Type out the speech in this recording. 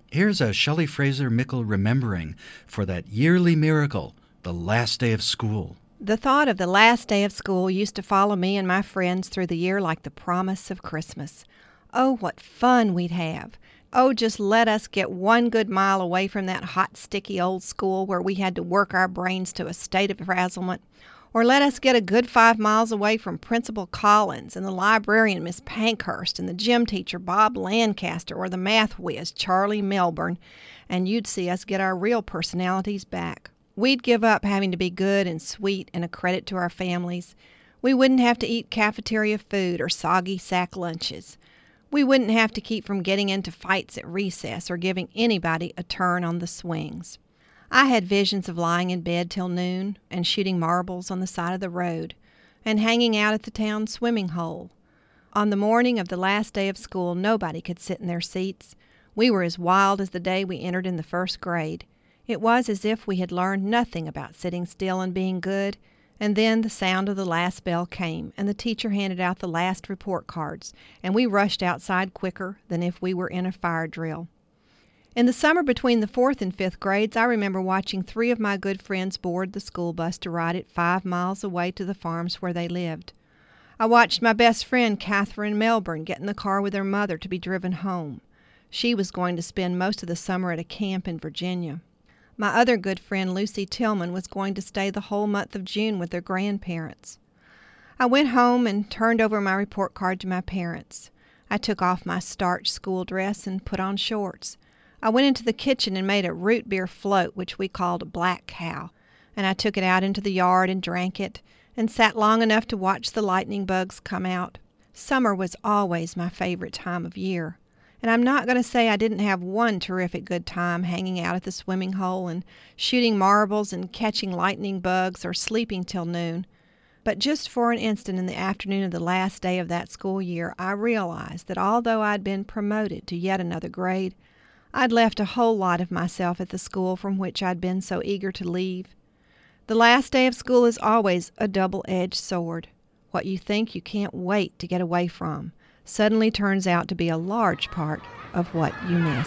Here's a Shelley Fraser Mickle remembering for that yearly miracle, the last day of school. The thought of the last day of school used to follow me and my friends through the year like the promise of Christmas. Oh, what fun we'd have. Oh, just let us get 1 good mile away from that hot, sticky old school where we had to work our brains to a state of frazzlement. Or let us get a good 5 miles away from Principal Collins and the librarian Miss Pankhurst and the gym teacher Bob Lancaster or the math whiz Charlie Melbourne, and you'd see us get our real personalities back. We'd give up having to be good and sweet and a credit to our families. We wouldn't have to eat cafeteria food or soggy sack lunches. We wouldn't have to keep from getting into fights at recess or giving anybody a turn on the swings. I had visions of lying in bed till noon and shooting marbles on the side of the road and hanging out at the town swimming hole. On the morning of the last day of school, nobody could sit in their seats. We were as wild as the day we entered in the first grade. It was as if we had learned nothing about sitting still and being good, and then the sound of the last bell came, and the teacher handed out the last report cards, and we rushed outside quicker than if we were in a fire drill. In the summer between the 4th and 5th grades, I remember watching 3 of my good friends board the school bus to ride it 5 miles away to the farms where they lived. I watched my best friend, Catherine Melbourne, get in the car with her mother to be driven home. She was going to spend most of the summer at a camp in Virginia. My other good friend, Lucy Tillman, was going to stay the whole month of June with her grandparents. I went home and turned over my report card to my parents. I took off my starched school dress and put on shorts. I went into the kitchen and made a root beer float, which we called a black cow, and I took it out into the yard and drank it, and sat long enough to watch the lightning bugs come out. Summer was always my favorite time of year, and I'm not going to say I didn't have one terrific good time hanging out at the swimming hole and shooting marbles and catching lightning bugs or sleeping till noon. But just for an instant in the afternoon of the last day of that school year, I realized that although I'd been promoted to yet another grade, I'd left a whole lot of myself at the school from which I'd been so eager to leave. The last day of school is always a double-edged sword. What you think you can't wait to get away from suddenly turns out to be a large part of what you miss.